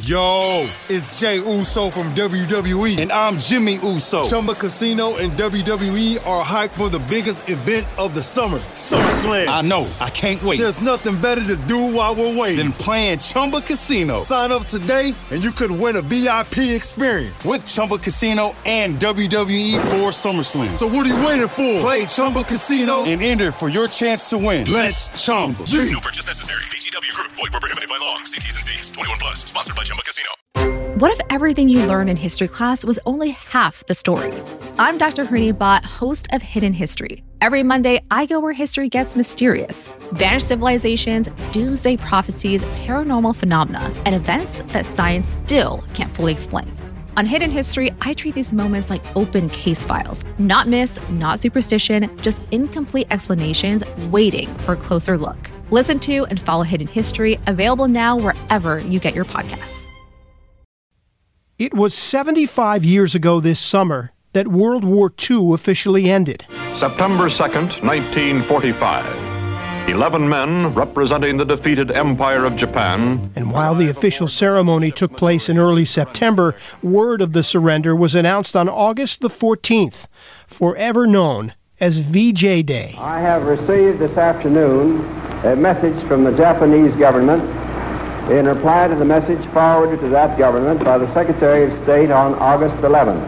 Yo, it's Jay Uso from WWE, and I'm Jimmy Uso. Chumba Casino and WWE are hyped for the biggest event of the summer, SummerSlam. I know, I can't wait. There's nothing better to do while we're waiting than playing Chumba Casino. Sign up today, and you could win a VIP experience with Chumba Casino and WWE for SummerSlam. So what are you waiting for? Play Chumba Casino and enter for your chance to win. Let's Chumba. No purchase necessary. VGW Group. Void where prohibited by law. See T's and C's. 21 plus. Sponsored by Chumba Casino. What if everything you learned in history class was only half the story? I'm Dr. Harini Bhatt, host of Hidden History. Every Monday, I go where history gets mysterious. Vanished civilizations, doomsday prophecies, paranormal phenomena, and events that science still can't fully explain. On Hidden History, I treat these moments like open case files. Not myths, not superstition, just incomplete explanations waiting for a closer look. Listen to and follow Hidden History, available now wherever you get your podcasts. It was 75 years ago this summer that World War II officially ended. September 2nd, 1945. 11 men representing the defeated Empire of Japan. And while the official ceremony took place in early September, word of the surrender was announced on August the 14th, forever known as VJ Day. I have received this afternoon a message from the Japanese government in reply to the message forwarded to that government by the Secretary of State on August 11th.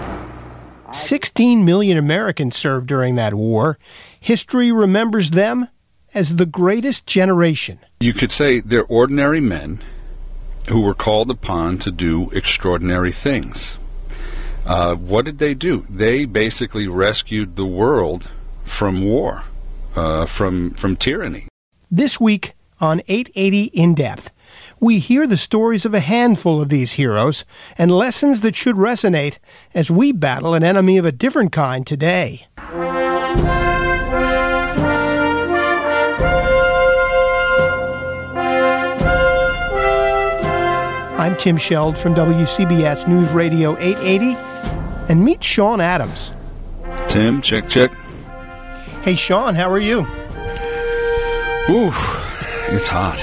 16 million Americans served during that war. History remembers them as the greatest generation. You could say they're ordinary men who were called upon to do extraordinary things. What did they do? They basically rescued the world from war, from tyranny. This week on 880 In Depth, we hear the stories of a handful of these heroes and lessons that should resonate as we battle an enemy of a different kind today. I'm Tim Sheld from WCBS News Radio 880, and meet Sean Adams. Tim, check. Hey, Sean, how are you? Ooh, it's hot.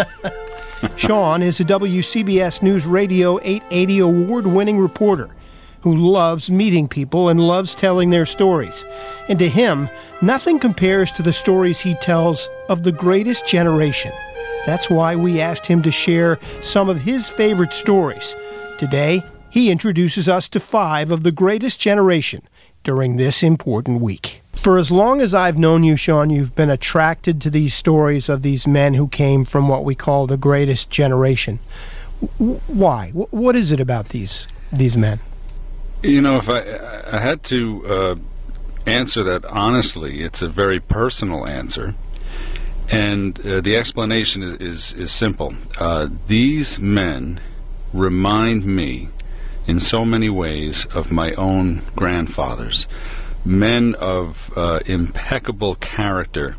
Sean is a WCBS News Radio 880 award-winning reporter who loves meeting people and loves telling their stories. And to him, nothing compares to the stories he tells of the greatest generation. That's why we asked him to share some of his favorite stories. Today, he introduces us to 5 of the greatest generation during this important week. For as long as I've known you, Sean, you've been attracted to these stories of these men who came from what we call the greatest generation. Why? What is it about these men? You know, if I had to answer that honestly, it's a very personal answer. And the explanation is simple. These men remind me in so many ways of my own grandfathers. Men of impeccable character,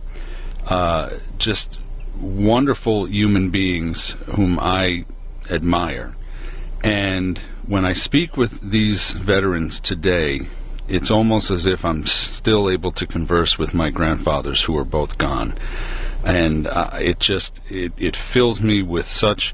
just wonderful human beings whom I admire. And when I speak with these veterans today, it's almost as if I'm still able to converse with my grandfathers who are both gone. And it fills me with such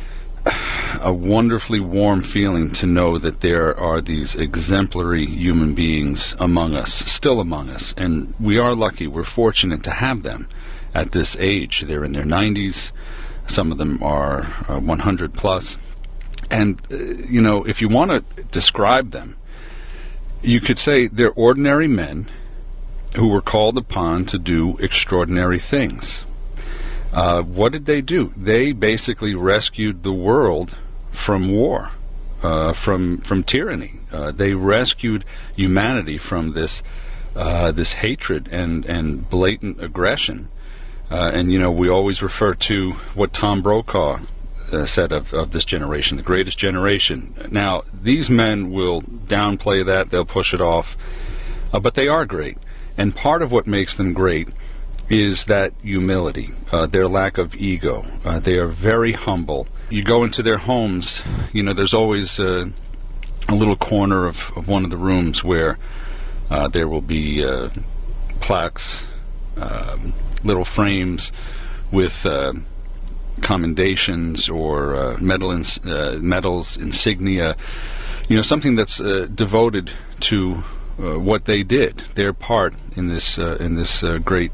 a wonderfully warm feeling to know that there are these exemplary human beings among us, still among us, and we are lucky, we're fortunate to have them at this age. They're in their 90s, some of them are 100 plus, and you know, if you want to describe them, you could say they're ordinary men who were called upon to do extraordinary things. What did they do? They basically rescued the world from war, from tyranny. They rescued humanity from this hatred and blatant aggression. And you know, we always refer to what Tom Brokaw said of this generation, the greatest generation. Now, these men will downplay that; they'll push it off, but they are great. And part of what makes them great is that humility, their lack of ego. They are very humble. You go into their homes, you know, there's always a little corner of one of the rooms where there will be plaques, little frames with commendations or medals, insignia, something that's devoted to what they did, their part in this great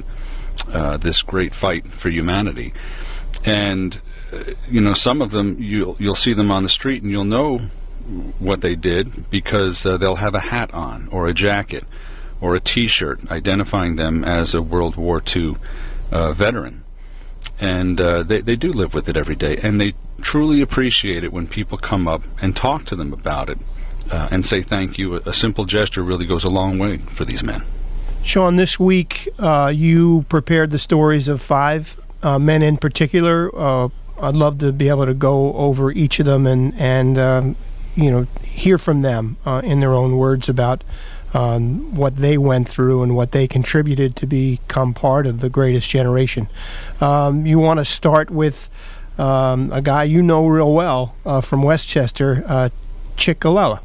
fight for humanity. And some of them you'll see them on the street and you'll know what they did because they'll have a hat on or a jacket or a T-shirt identifying them as a World War II veteran. And they do live with it every day, and they truly appreciate it when people come up and talk to them about it and say thank you. A simple gesture really goes a long way for these men. Sean, this week you prepared the stories of 5 men in particular. I'd love to be able to go over each of them and hear from them in their own words about what they went through and what they contributed to become part of the greatest generation. You want to start with a guy you know real well from Westchester, Chick Golella.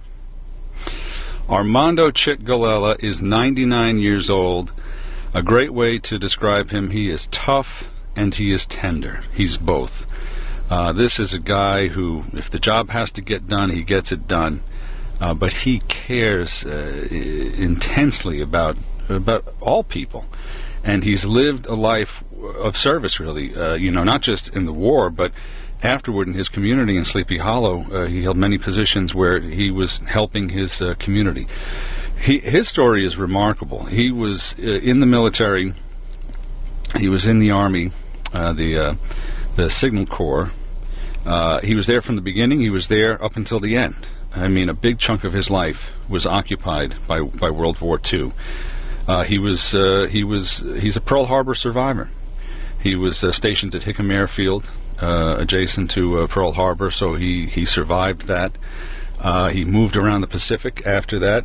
Armando Chick Golella is 99 years old. A great way to describe him: he is tough and he is tender. He's both. This is a guy who, if the job has to get done, he gets it done. But he cares intensely about all people, and he's lived a life of service, really. Not just in the war, but afterward in his community in Sleepy Hollow. He held many positions where he was helping his community. His story is remarkable. He was in the military. He was in the Army, the Signal Corps. He was there from the beginning. He was there up until the end. I mean, a big chunk of his life was occupied by World War II. He's a Pearl Harbor survivor. He was stationed at Hickam Airfield, adjacent to Pearl Harbor, so he survived that. He moved around the Pacific after that.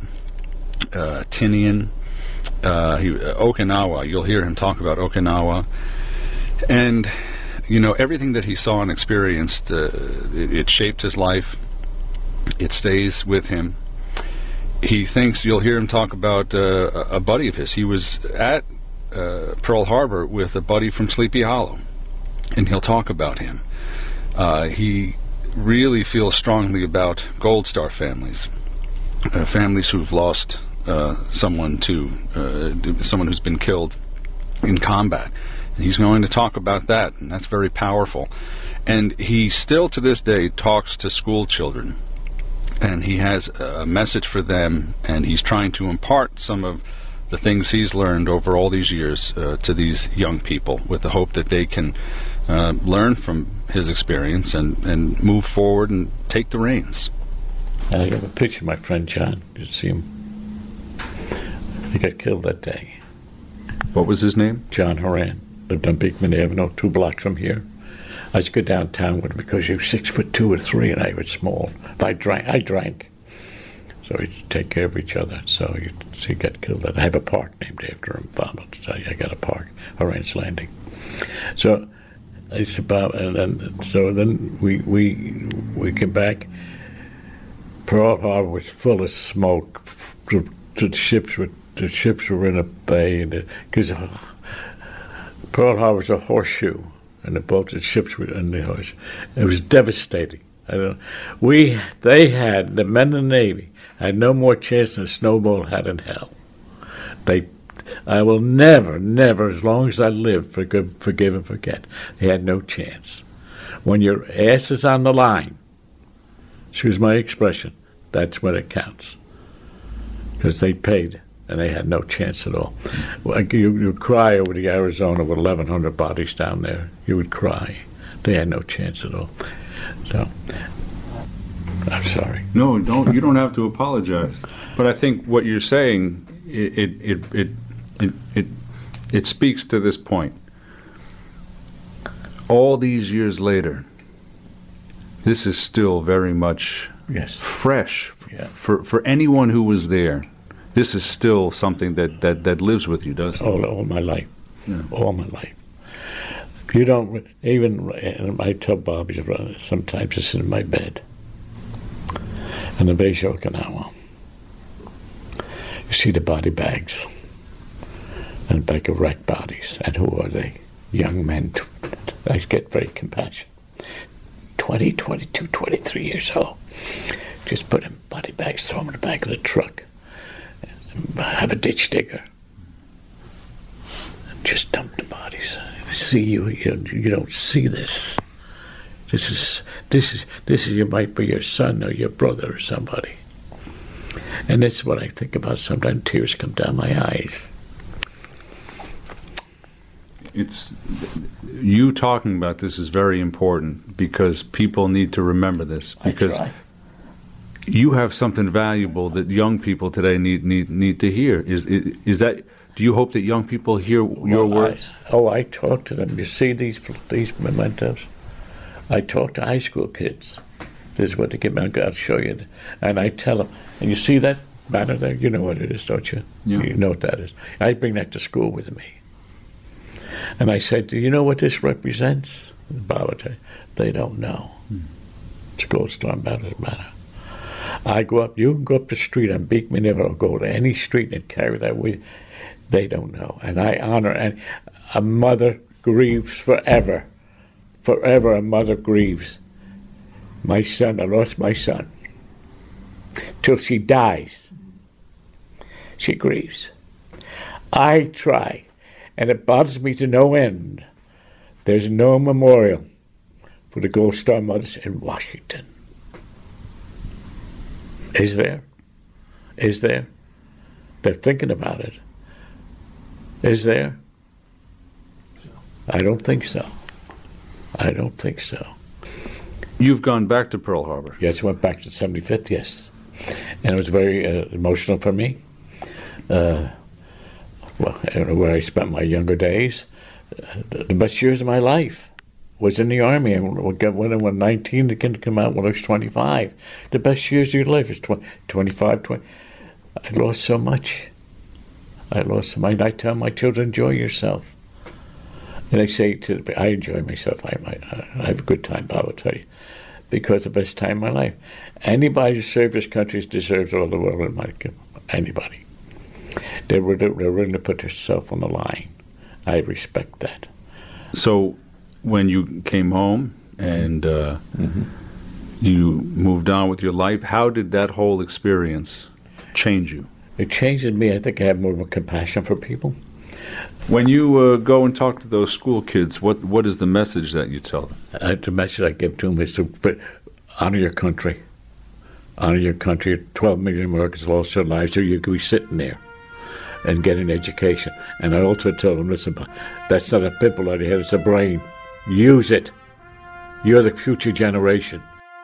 Tinian, Okinawa. You'll hear him talk about Okinawa, and everything that he saw and experienced, it shaped his life. It stays with him. He thinks, you'll hear him talk about a buddy of his. He was at Pearl Harbor with a buddy from Sleepy Hollow, and he'll talk about him. He really feels strongly about Gold Star families, families who've lost someone who's been killed in combat. And he's going to talk about that, and that's very powerful. And he still, to this day, talks to school children. And he has a message for them, and he's trying to impart some of the things he's learned over all these years to these young people, with the hope that they can learn from his experience and move forward and take the reins. I have a picture of my friend John. You see him? He got killed that day. What was his name? John Horan. Lived on Beekman Avenue, 2 blocks from here. I used to go downtown with him because he was 6'2" or 3", and I was small. If I drank. So we'd take care of each other. So he got killed. I have a park named after him, Bob. I'll tell you, I got a park, Horan's Landing. So it's about, and then we came back. Pearl Harbor was full of smoke. The ships were in a bay, because Pearl Harbor was a horseshoe. And the boats and ships were in the horse. It was devastating. The men in the Navy had no more chance than a snowball had in hell. I will never, as long as I live, forgive and forget. They had no chance. When your ass is on the line, excuse my expression, that's when it counts. Because they paid, and they had no chance at all. You would cry over the Arizona with 1,100 bodies down there. You would cry. They had no chance at all. So, I'm sorry. No, don't. You don't have to apologize. But I think what you're saying, it speaks to this point. All these years later, this is still very much fresh for anyone who was there. This is still something that lives with you, doesn't it? All my life. Yeah. All my life. You don't even. I tell Bob, sometimes it's in my bed. In the Bay of Okinawa, you see the body bags, and a bag of wrecked bodies. And who are they? Young men, I get very compassionate. 20, 22, 23 years old. Just put in body bags, throw them in the back of the truck. Have a ditch digger. Just dump the bodies. See, you don't see this. This is you might be your son or your brother or somebody. And that's what I think about. Sometimes tears come down my eyes. It's you talking about this is very important because people need to remember this, because you have something valuable that young people today need to hear. Is that? Do you hope that young people hear your words? I talk to them. You see these mementos? I talk to high school kids. This is what they give me. I'll show you. And I tell them. And you see that banner there? You know what it is, don't you? Yeah. You know what that is. I bring that to school with me. And I said, do you know what this represents? They don't know. It's a Gold Star banner. I go up, you can go up the street on Beekman River or go to any street and carry that with you. They don't know. And I honor, and a mother grieves forever. Forever a mother grieves. My son, I lost my son. Till she dies, she grieves. I try, and it bothers me to no end. There's no memorial for the Gold Star mothers in Washington. Is there? Is there? They're thinking about it. Is there? I don't think so. I don't think so. You've gone back to Pearl Harbor. Yes, I went back to the 75th, yes. And it was very emotional for me. Well, I don't know where I spent my younger days. The best years of my life was in the Army. When I was 19, the kid came out when I was 25. The best years of your life is 25, 20. I lost so much. I tell my children, enjoy yourself. And I say I enjoy myself. I have a good time, Bob will tell you, because the best time of my life. Anybody who served this country deserves all the world in my anybody. They're willing to put themselves on the line. I respect that. So, when you came home and you moved on with your life, how did that whole experience change you? It changes me. I think I have more of a compassion for people. When you go and talk to those school kids, what is the message that you tell them? The message I give to them is to honor your country. Honor your country. 12 million Americans lost their lives, so you could be sitting there and get an education. And I also tell them, listen, that's not a pimple on your head, it's a brain. Use it. You're the future generation.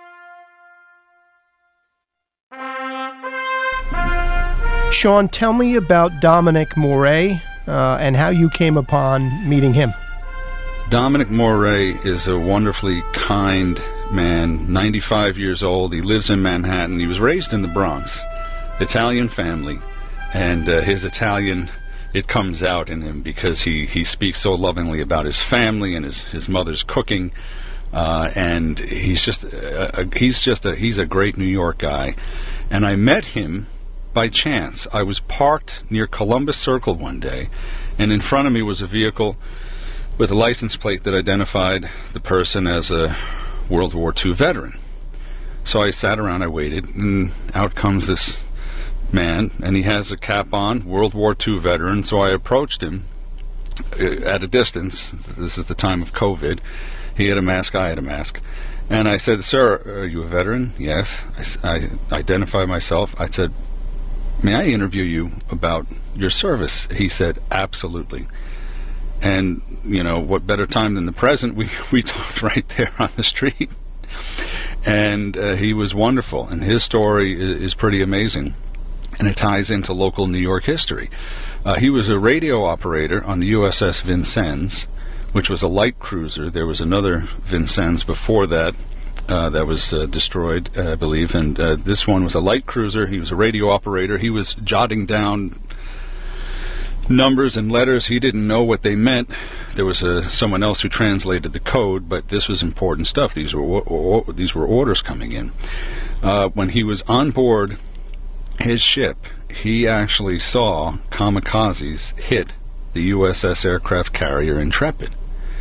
Sean, tell me about Dominic Morey and how you came upon meeting him. Dominic Morey is a wonderfully kind man, 95 years old. He lives in Manhattan. He was raised in the Bronx, Italian family, and his Italian, it comes out in him because he speaks so lovingly about his family and his mother's cooking, and he's a great New York guy. And I met him by chance. I was parked near Columbus Circle one day, and in front of me was a vehicle with a license plate that identified the person as a World War II veteran. So I sat around, I waited, and out comes this man, and he has a cap on, World War II veteran. So I approached him at a distance. This is the time of COVID. He had a mask, I had a mask. And I said, "Sir, are you a veteran?" "Yes." I identified myself. I said, "May I interview you about your service?" He said, "Absolutely." And, you know, what better time than the present? We talked right there on the street. And he was wonderful, and his story is pretty amazing, and it ties into local New York history. He was a radio operator on the USS Vincennes, which was a light cruiser. There was another Vincennes before that that was destroyed, I believe, and this one was a light cruiser. He was a radio operator. He was jotting down numbers and letters. He didn't know what they meant. There was someone else who translated the code, but this was important stuff. These were orders coming in. When he was on board his ship, he actually saw kamikazes hit the USS aircraft carrier Intrepid.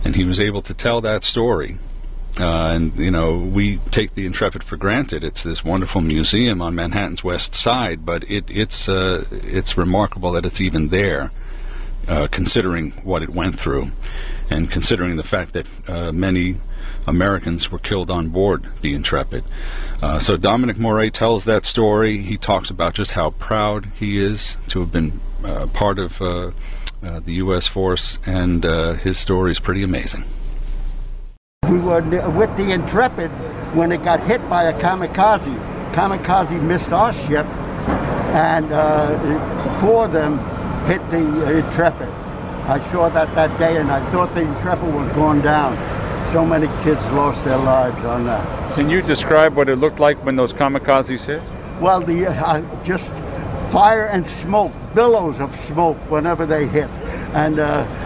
And he was able to tell that story. And, you know, we take the Intrepid for granted. It's this wonderful museum on Manhattan's West Side, but it's remarkable that it's even there, considering what it went through, and considering the fact that many Americans were killed on board the Intrepid. So Dominic Morey tells that story. He talks about just how proud he is to have been part of the U.S. force, and his story is pretty amazing. We were with the Intrepid when it got hit by a kamikaze. Kamikaze missed our ship, and 4 of them hit the Intrepid. I saw that day, and I thought the Intrepid was going down. So many kids lost their lives on that. Can you describe what it looked like when those kamikazes hit? Well, just fire and smoke, billows of smoke whenever they hit, and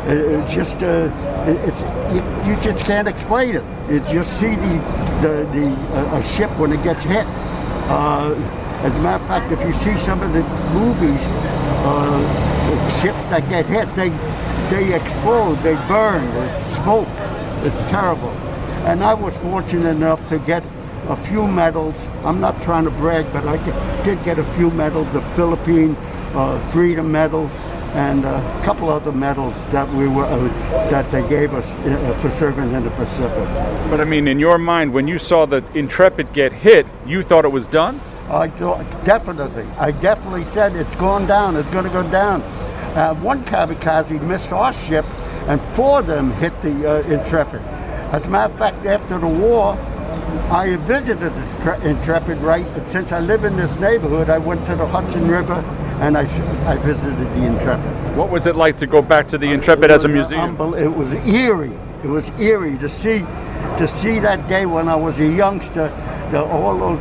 you just can't explain it. You just see a ship when it gets hit. As a matter of fact, if you see some of the movies, ships that get hit, they explode, they burn, they smoke. It's terrible. And I was fortunate enough to get a few medals. I'm not trying to brag, but I did get a few medals, the Philippine Freedom Medal, and a couple other medals that that they gave us for serving in the Pacific. But I mean, in your mind, when you saw the Intrepid get hit, you thought it was done? I definitely said it's going down. It's going to go down. One kamikaze missed our ship, and 4 of them hit the Intrepid. As a matter of fact, after the war, I visited the Intrepid, right? Since I live in this neighborhood, I went to the Hudson River, and I visited the Intrepid. What was it like to go back to the Intrepid as a museum? It was eerie. It was eerie to see that day when I was a youngster, all those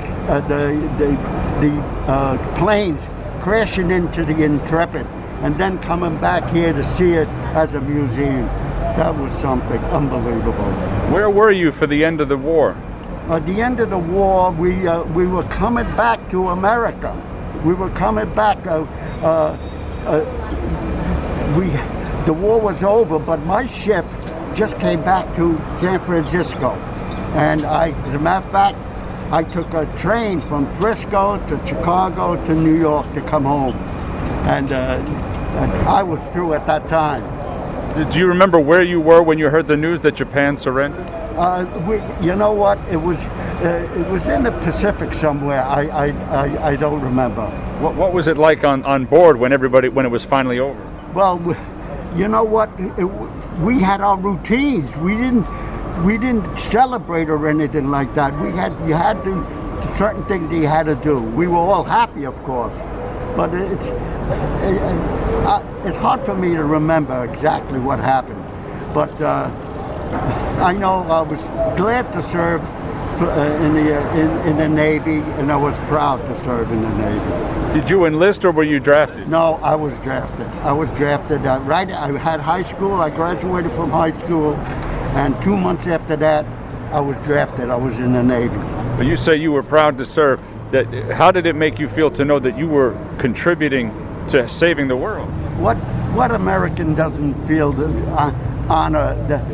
planes crashing into the Intrepid, and then coming back here to see it as a museum. That was something unbelievable. Where were you for the end of the war? At the end of the war, we were coming back to America. We were coming back. The war was over, but my ship just came back to San Francisco. And as a matter of fact, I took a train from Frisco to Chicago to New York to come home. And I was through at that time. Do you remember where you were when you heard the news that Japan surrendered? You know what? It was in the Pacific somewhere. I don't remember. What was it like on board when it was finally over? Well, you know what? We had our routines. We didn't celebrate or anything like that. You had to certain things you had to do. We were all happy, of course, but it's hard for me to remember exactly what happened. But I know I was glad to serve in the Navy, and I was proud to serve in the Navy. Did you enlist or were you drafted? No, I was drafted. Right. I had high school. I graduated from high school, and 2 months after that, I was drafted. I was in the Navy. But you say you were proud to serve. How did it make you feel to know that you were contributing to saving the world? What American doesn't feel the honor?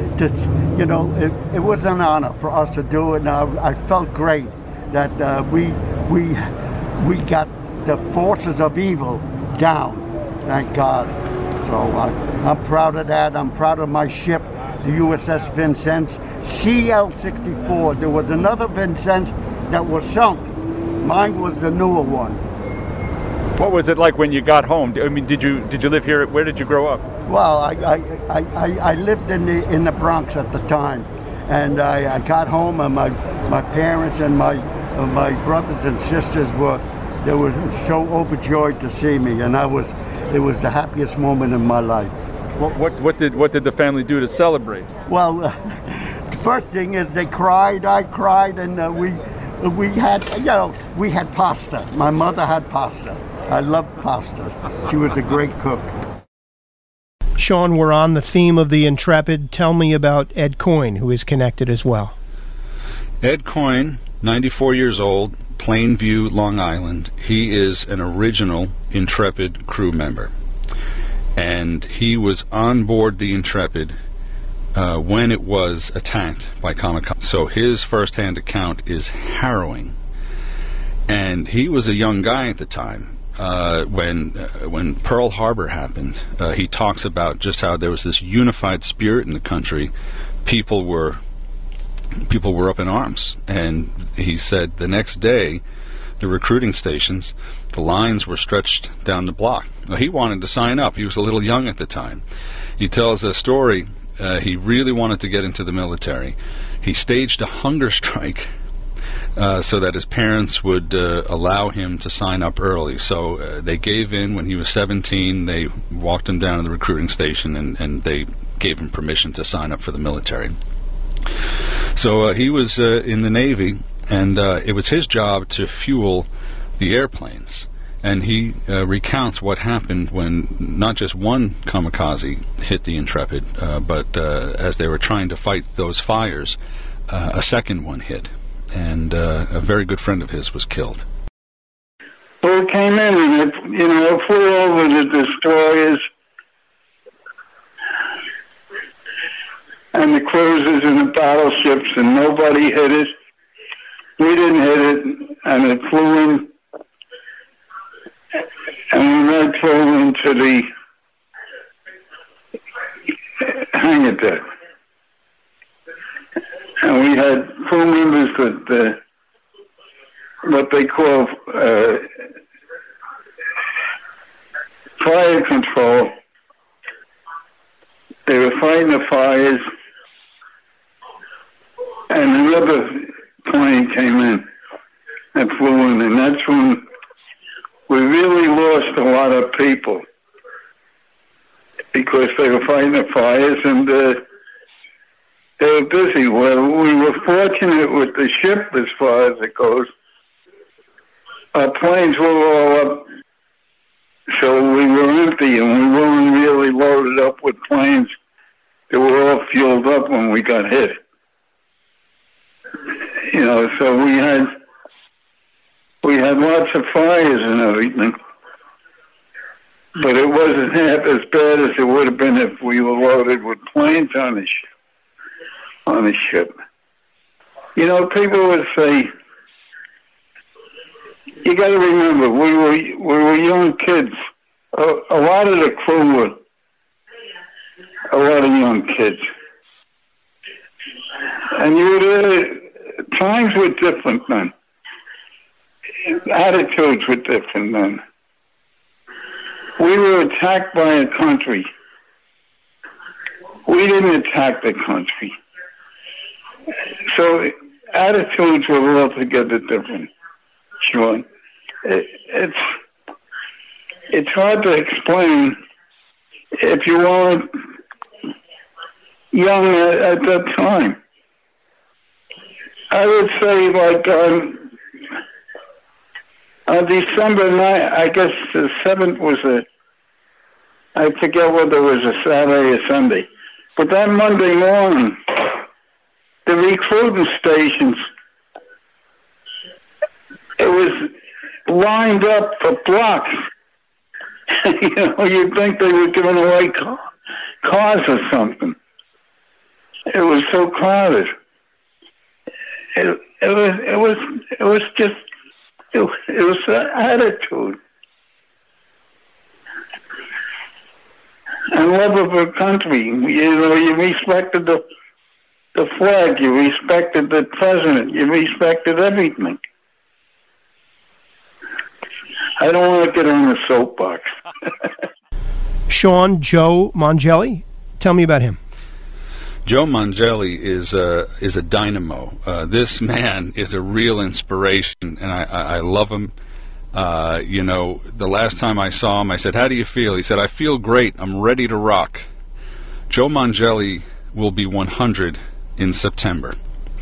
It was an honor for us to do it. And I felt great that we got the forces of evil down. Thank God. So I'm proud of that. I'm proud of my ship, the USS Vincennes, CL-64. There was another Vincennes that was sunk. Mine was the newer one. What was it like when you got home? I mean, did you live here? Where did you grow up? Well, I lived in the Bronx at the time, and I got home, and my parents and my brothers and sisters were so overjoyed to see me, and it was the happiest moment in my life. What did the family do to celebrate? Well, the first thing is they cried, I cried, and we had pasta. My mother had pasta. I loved pasta. She was a great cook. Sean, we're on the theme of the Intrepid. Tell me about Ed Coyne, who is connected as well. Ed Coyne, 94 years old, Plainview, Long Island. He is an original Intrepid crew member. And he was on board the Intrepid when it was attacked by kamikaze. So his first-hand account is harrowing. And he was a young guy at the time. When Pearl Harbor happened, he talks about just how there was this unified spirit in the country. People were up in arms. And he said the next day, the recruiting stations, the lines were stretched down the block. Well, he wanted to sign up. He was a little young at the time. He tells a story. He really wanted to get into the military. He staged a hunger strike so that his parents would allow him to sign up early. So they gave in when he was 17. They walked him down to the recruiting station, and they gave him permission to sign up for the military. So he was in the Navy, and it was his job to fuel the airplanes. And he recounts what happened when not just one kamikaze hit the Intrepid, but as they were trying to fight those fires, a second one hit. And a very good friend of his was killed. Well, it came in and it flew over the destroyers and the cruisers and the battleships, and nobody hit it. We didn't hit it, and it flew in. And we went through into the hangar deck. And we had crew members that, what they call fire control. They were fighting the fires, and another plane came in and flew in, and that's when we really lost a lot of people because they were fighting the fires, and they were busy. Well, we were fortunate with the ship as far as it goes. Our planes were all up, so we were empty, and we weren't really loaded up with planes that were all fueled up when we got hit. So we had lots of fires and everything, but it wasn't half as bad as it would have been if we were loaded with planes on the ship. People would say, you got to remember, we were young kids. A lot of the crew were a lot of young kids, and times were different then. Attitudes were different then. We were attacked by a country. We didn't attack the country. So attitudes were altogether different. Sure. It's hard to explain if you weren't young at that time. I would say, like, on December 9th, I guess the 7th was I forget whether it was a Saturday or Sunday, but that Monday morning, the recruiting stations, it was lined up for blocks. You'd think they were giving away cars or something. It was so crowded. It was just an attitude and love of a country. You respected the flag, you respected the president, you respected everything. I don't want to get on the soapbox. Sean Joe Mongelli, tell me about him. Joe Mongelli is a dynamo. This man is a real inspiration, and I love him. The last time I saw him, I said, "How do you feel?" He said, "I feel great. I'm ready to rock." Joe Mongelli will be 100 in September.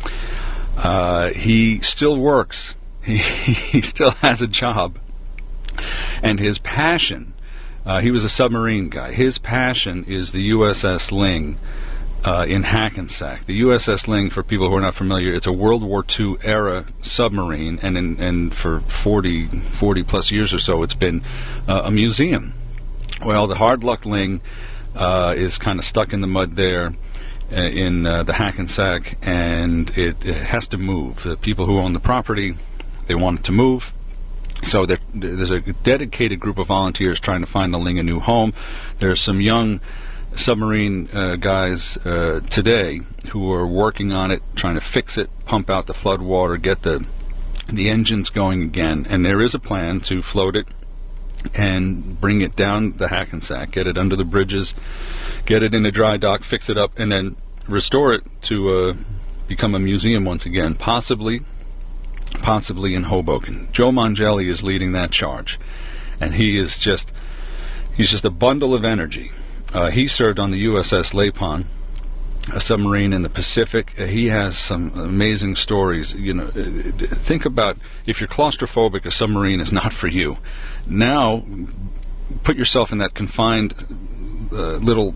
He still works. He still has a job. And his passion, he was a submarine guy. His passion is the USS Ling in Hackensack. The USS Ling, for people who are not familiar, it's a World War II era submarine, and for 40 plus years or so, it's been a museum. Well, the Hard Luck Ling is kind of stuck in the mud there, in the Hackensack, and it has to move. The people who own the property, they want it to move. So there's a dedicated group of volunteers trying to find the Ling a new home. There's some young submarine guys today who are working on it, trying to fix it, pump out the flood water, get the engines going again. And there is a plan to float it and bring it down the Hackensack, get it under the bridges, get it in a dry dock, fix it up, and then restore it to become a museum once again, possibly in Hoboken. Joe Mangelli is leading that charge, and he's just a bundle of energy. He served on the USS Lapon, a submarine in the Pacific. He has some amazing stories. You know, think about if you're claustrophobic, a submarine is not for you. Now, put yourself in that confined little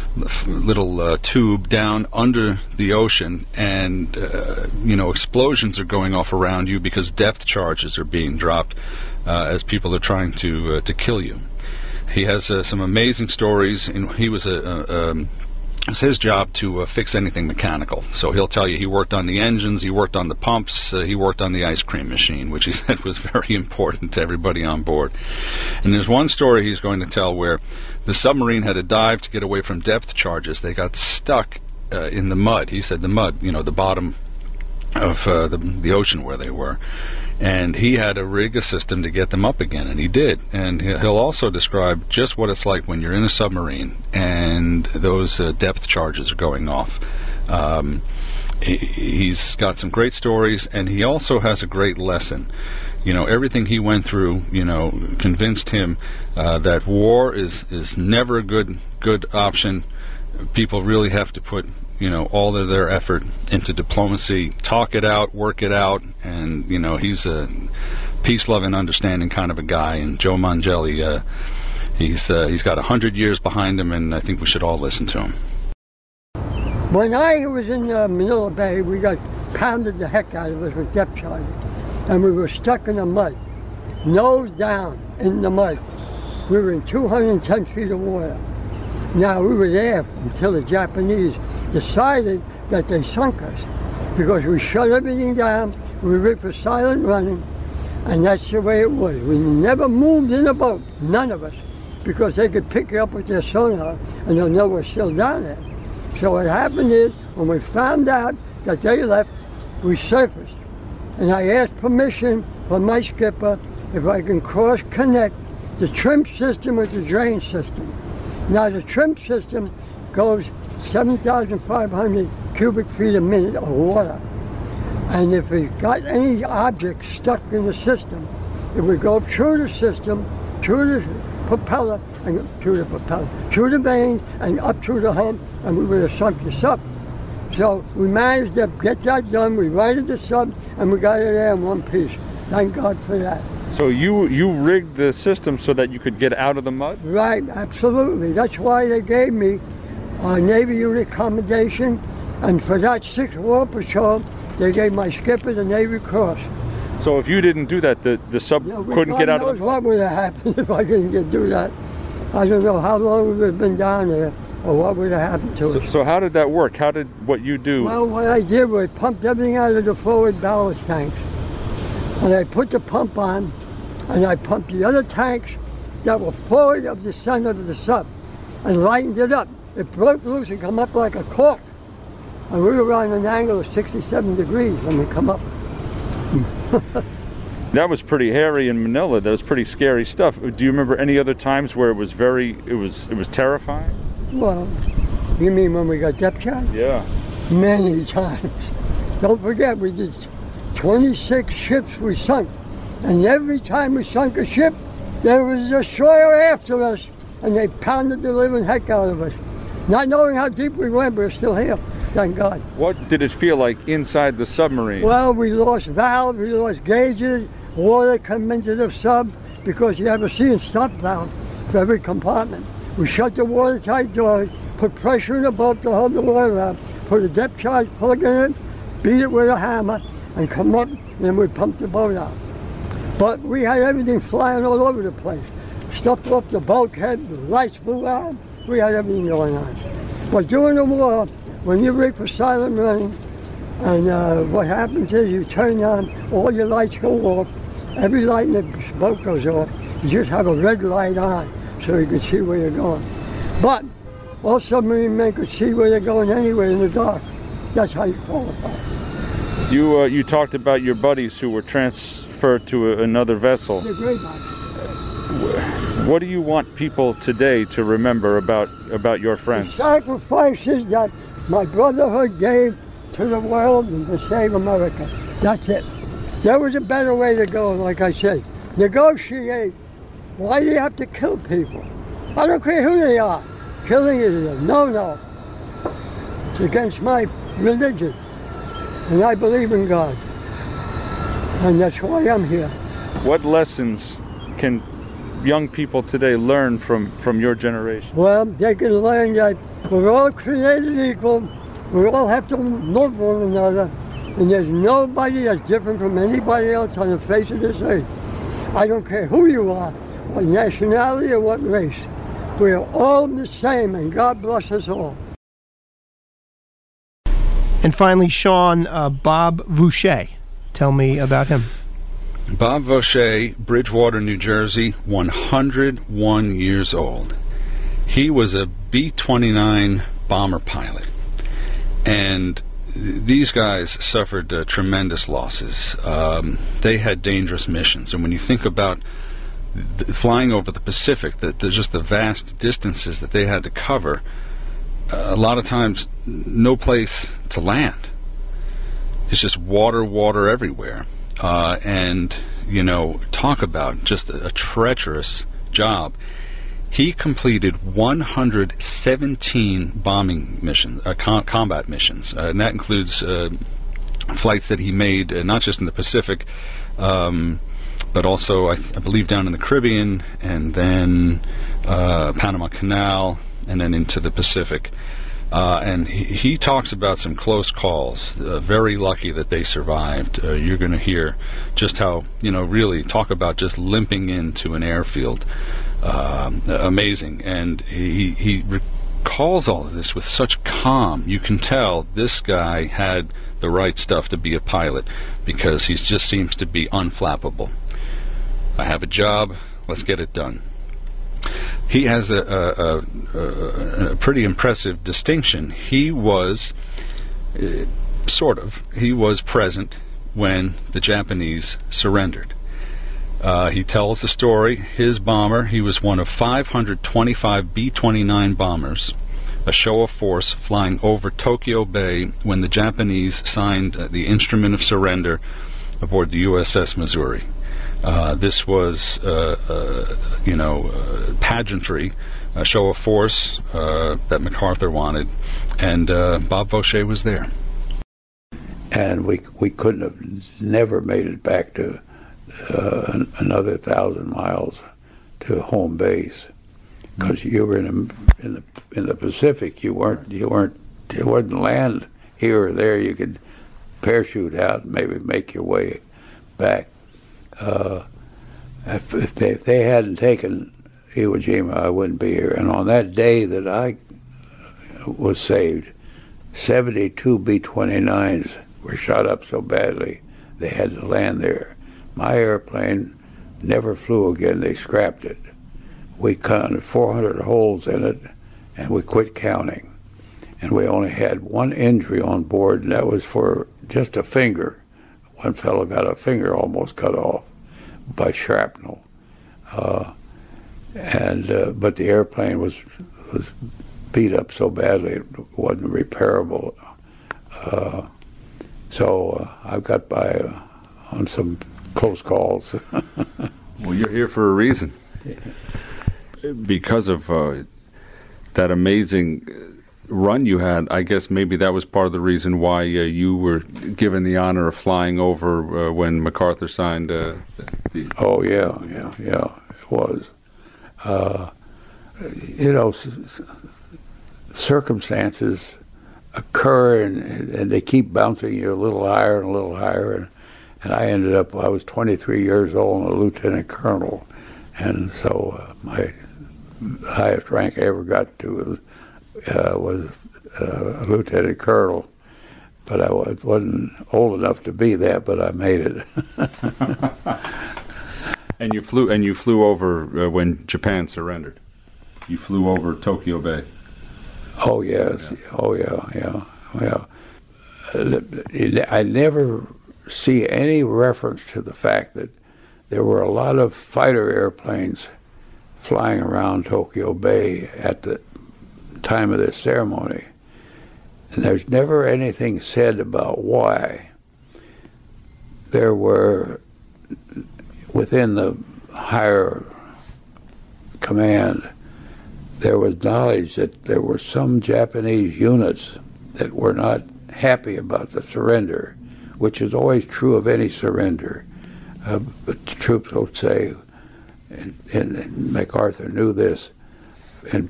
tube down under the ocean, and explosions are going off around you because depth charges are being dropped as people are trying to kill you. He has some amazing stories, and he was it's his job to fix anything mechanical. So he'll tell you he worked on the engines, he worked on the pumps, he worked on the ice cream machine, which he said was very important to everybody on board. And there's one story he's going to tell where the submarine had to dive to get away from depth charges. They got stuck in the mud. He said the mud, the bottom of the ocean where they were. And he had to rig a system to get them up again, and he did. And he'll also describe just what it's like when you're in a submarine and those depth charges are going off. He's got some great stories, and he also has a great lesson. Everything he went through, convinced him that war is never a good option. People really have to put all of their effort into diplomacy, talk it out, work it out, and he's a peace, love, and understanding kind of a guy. And Joe Mangelli, he's got 100 years behind him, and I think we should all listen to him. When I was in Manila Bay, we got pounded the heck out of us with depth charges, and we were stuck in the mud, nose down in the mud. We were in 210 feet of water. Now, we were there until the Japanese decided that they sunk us because we shut everything down, we were for silent running, and that's the way it was. We never moved in a boat, none of us, because they could pick you up with their sonar and they'll know we're still down there. So what happened is, when we found out that they left, we surfaced. And I asked permission from my skipper if I can cross-connect the trim system with the drain system. Now the trim system goes 7,500 cubic feet a minute of water. And if it got any object stuck in the system, it would go through the system, through the propeller, and through the vane, and up through the hump, and we would have sunk the sub. So we managed to get that done. We righted the sub, and we got it there in one piece. Thank God for that. So you rigged the system so that you could get out of the mud? Right, absolutely. That's why they gave me Navy unit commendation, and for that 6th War Patrol, they gave my skipper the Navy Cross. So if you didn't do that, the sub couldn't get out of the mud? What would have happened if I couldn't do that? I don't know how long we would have been down there, or what would have happened to us. So how did that work? How did what you do? Well, what I did was pumped everything out of the forward ballast tanks, and I put the pump on, and I pumped the other tanks that were forward of the center of the sub, and lightened it up. It broke loose and come up like a cork. And we were on an angle of 67 degrees when we come up. That was pretty hairy in Manila. That was pretty scary stuff. Do you remember any other times where it was terrifying? Well, you mean when we got depth charge? Yeah. Many times. Don't forget, we did 26 ships we sunk. And every time we sunk a ship, there was a destroyer after us, and they pounded the living heck out of us. Not knowing how deep we went, we're still here, thank God. What did it feel like inside the submarine? Well, we lost valves, we lost gauges, water come into the sub because you have a see and stop valve for every compartment. We shut the watertight doors, put pressure in the boat to hold the water out, put a depth charge plug in it, beat it with a hammer, and come up, and then we pump the boat out. But we had everything flying all over the place. Stuff off the bulkhead, the lights blew out, we had everything going on. But during the war, when you reach for silent running, and what happens is you turn on, all your lights go off, every light in the boat goes off, you just have a red light on so you can see where you're going. But all submarine men could see where they're going anyway in the dark. That's how you qualify. You talked about your buddies who were transferred to another vessel. They're great buddies. What do you want people today to remember about your friends? The sacrifices that my brotherhood gave to the world and to save America. That's it. There was a better way to go, like I said. Negotiate. Why do you have to kill people? I don't care who they are. Killing is a no-no. It's against my religion. And I believe in God. And that's why I'm here. What lessons can young people today learn from your generation? Well, they can learn that we're all created equal. We all have to love one another. And there's nobody that's different from anybody else on the face of this earth. I don't care who you are, what nationality or what race. We are all the same, and God bless us all. And finally, Sean, Bob Voucher. Tell me about him. Bob Voucher, Bridgewater, New Jersey, 101 years old. He was a B-29 bomber pilot. And these guys suffered tremendous losses. They had dangerous missions. And when you think about flying over the Pacific, just the vast distances that they had to cover, a lot of times no place to land. It's just water everywhere. And, you know, talk about just a treacherous job. He completed 117 bombing missions, combat missions, and that includes flights that he made not just in the Pacific, but also, I believe, down in the Caribbean, and then Panama Canal, and then into the Pacific. And he talks about some close calls. Very lucky that they survived. You're going to hear just how, you know, really talk about just limping into an airfield. Amazing. And he recalls all of this with such calm. You can tell this guy had the right stuff to be a pilot, because he just seems to be unflappable. I have a job, let's get it done. He has a pretty impressive distinction. He was he was present when the Japanese surrendered. He tells the story. His bomber, he was one of 525 B-29 bombers, a show of force flying over Tokyo Bay when the Japanese signed the Instrument of Surrender aboard the USS Missouri. This was, pageantry, a show of force that MacArthur wanted, and Bob Voucher was there. And we couldn't have never made it back to another 1,000 miles to home base, because you were in the Pacific. You wouldn't land here or there. You could parachute out and maybe make your way back. If they hadn't taken Iwo Jima, I wouldn't be here. And on that day that I was saved, 72 B-29s were shot up so badly they had to land there. My airplane never flew again. They scrapped it. We counted 400 holes in it, and we quit counting. And we only had one injury on board, and that was for just a finger. One fellow got a finger almost cut off by shrapnel. But the airplane was beat up so badly it wasn't repairable. So I got by on some close calls. Well, you're here for a reason. Because of that amazing run you had, I guess maybe that was part of the reason why you were given the honor of flying over when MacArthur signed the... Oh, yeah, it was. Circumstances occur, and they keep bouncing you a little higher and a little higher, and I ended up, I was 23 years old and a lieutenant colonel, and so my highest rank I ever got to was a lieutenant colonel, but I wasn't old enough to be that, but I made it. And you flew over when Japan surrendered. You flew over Tokyo Bay. Oh yes, yeah. Oh yeah. Well, I never see any reference to the fact that there were a lot of fighter airplanes flying around Tokyo Bay at the time of this ceremony. And there's never anything said about why. There were, within the higher command, there was knowledge that there were some Japanese units that were not happy about the surrender, which is always true of any surrender. But the troops would say, and MacArthur knew this, in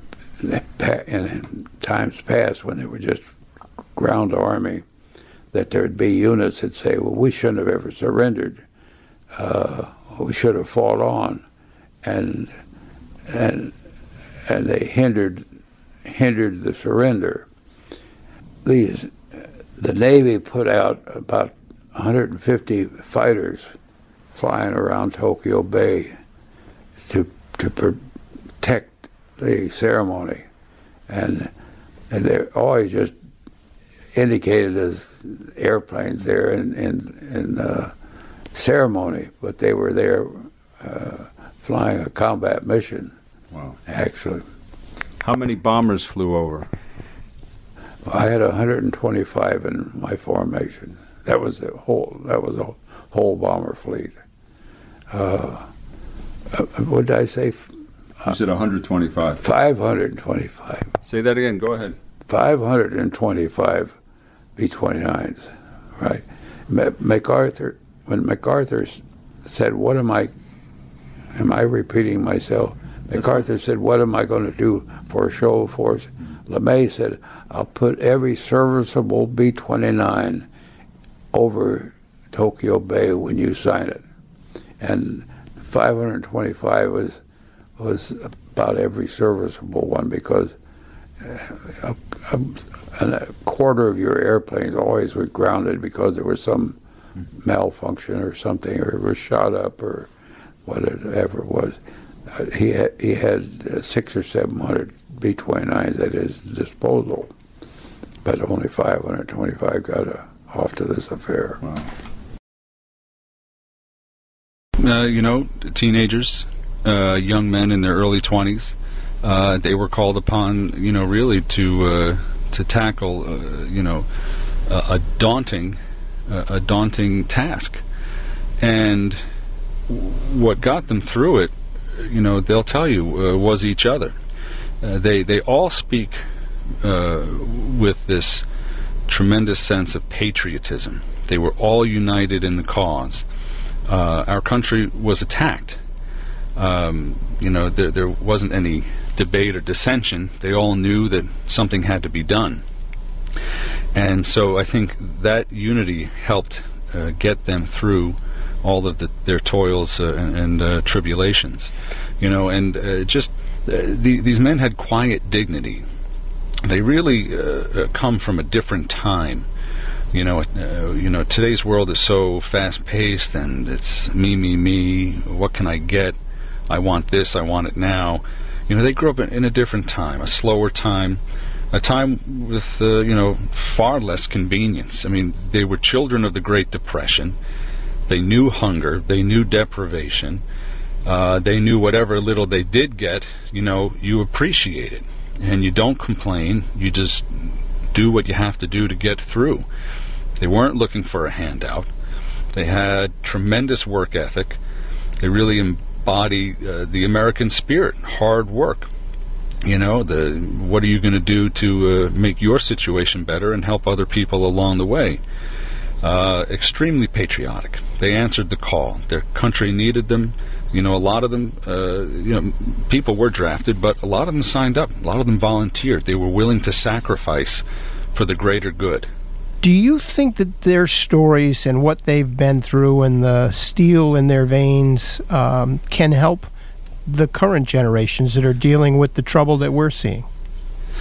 times past when they were just ground army, that there'd be units that say, well, we shouldn't have ever surrendered. We should have fought on. And they hindered the surrender. The Navy put out about 150 fighters flying around Tokyo Bay to protect the ceremony, and they're always just indicated as airplanes there in ceremony, but they were there flying a combat mission. Wow! Actually, how many bombers flew over? I had 125 in my formation. That was a whole bomber fleet. What did I say? You said 125. 525. Say that again. Go ahead. 525 B-29s, right? MacArthur, when MacArthur said, "What am I repeating myself?" MacArthur said, "What am I going to do for a show of force?" LeMay said, "I'll put every serviceable B-29 over Tokyo Bay when you sign it." And 525 was about every serviceable one, because a quarter of your airplanes always were grounded because there was some malfunction or something, or it was shot up or whatever it was. He had 600 or 700 B-29s at his disposal, but only 525 got off to this affair. Wow. Teenagers, young men in their early 20s, they were called upon, really to tackle, a daunting task. And what got them through it, they'll tell you, was each other. They all speak with this tremendous sense of patriotism. They were all united in the cause. Our country was attacked. There wasn't any debate or dissension. They all knew that something had to be done. And so I think that unity helped get them through all of their toils and tribulations. These men had quiet dignity. They really come from a different time. Today's world is so fast-paced, and it's me. What can I get? I want this. I want it now. They grew up in a different time, a slower time, a time with far less convenience. I mean, they were children of the Great Depression. They knew hunger. They knew deprivation. They knew whatever little they did get, you appreciate it, and you don't complain. You just do what you have to do to get through. They weren't looking for a handout. They had tremendous work ethic. They really embody the American spirit, hard work. What are you going to do to make your situation better and help other people along the way? Extremely patriotic. They answered the call. Their country needed them. A lot of them, people were drafted, but a lot of them signed up. A lot of them volunteered. They were willing to sacrifice for the greater good. Do you think that their stories and what they've been through and the steel in their veins can help the current generations that are dealing with the trouble that we're seeing?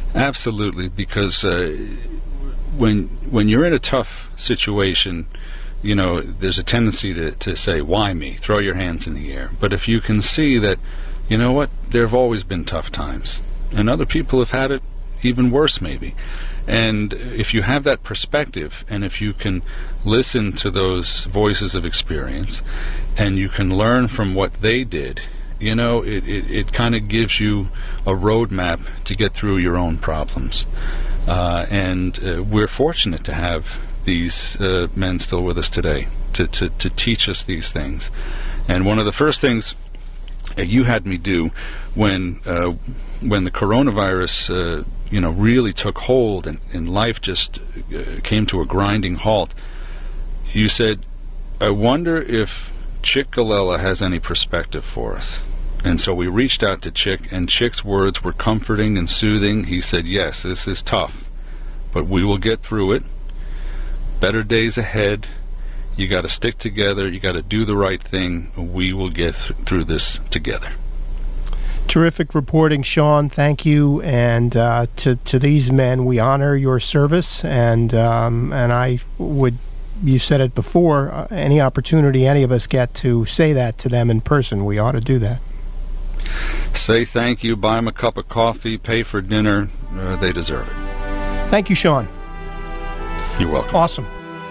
Absolutely, because when you're in a tough situation, you know, there's a tendency to say, why me? Throw your hands in the air. But if you can see that, you know what, there have always been tough times, and other people have had it even worse maybe. And if you have that perspective, and if you can listen to those voices of experience, and you can learn from what they did, you know, it kind of gives you a roadmap to get through your own problems. And we're fortunate to have these men still with us today to teach us these things. And one of the first things you had me do when the coronavirus really took hold and life just came to a grinding halt, you said, I wonder if Chick Galella has any perspective for us. And so we reached out to Chick, and Chick's words were comforting and soothing. He said, yes, this is tough, but we will get through it. Better days ahead. You got to stick together. You got to do the right thing. We will get through this together. Terrific reporting, Sean. Thank you. And to these men, we honor your service. And I would, you said it before, any opportunity any of us get to say that to them in person, we ought to do that. Say thank you, buy them a cup of coffee, pay for dinner. They deserve it. Thank you, Sean. You're welcome. Awesome.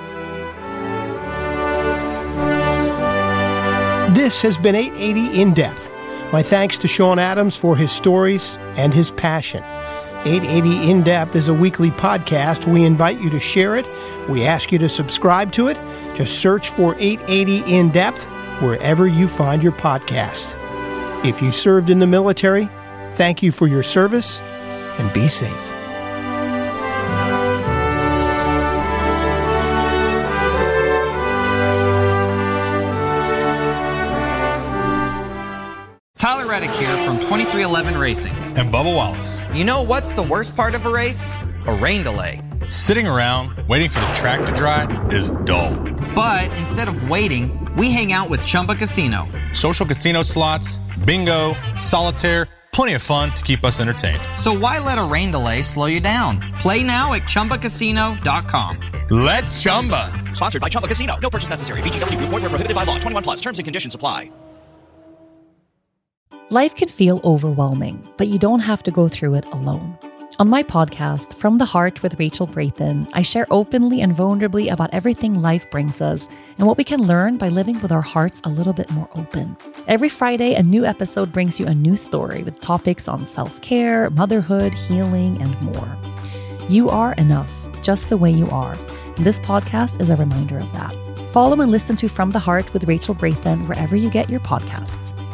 This has been 880 In Depth. My thanks to Sean Adams for his stories and his passion. 880 In Depth is a weekly podcast. We invite you to share it. We ask you to subscribe to it. Just search for 880 In Depth wherever you find your podcasts. If you served in the military, thank you for your service, and be safe. Tyler Reddick here from 2311 Racing. And Bubba Wallace. You know what's the worst part of a race? A rain delay. Sitting around waiting for the track to dry is dull. But instead of waiting, we hang out with Chumba Casino. Social casino slots, bingo, solitaire, plenty of fun to keep us entertained. So why let a rain delay slow you down? Play now at ChumbaCasino.com. Let's Chumba. Sponsored by Chumba Casino. No purchase necessary. VGW Group. Void where prohibited by law. 21 plus. Terms and conditions apply. Life can feel overwhelming, but you don't have to go through it alone. On my podcast, From the Heart with Rachel Brathen, I share openly and vulnerably about everything life brings us and what we can learn by living with our hearts a little bit more open. Every Friday, a new episode brings you a new story with topics on self-care, motherhood, healing, and more. You are enough, just the way you are. And this podcast is a reminder of that. Follow and listen to From the Heart with Rachel Brathen wherever you get your podcasts.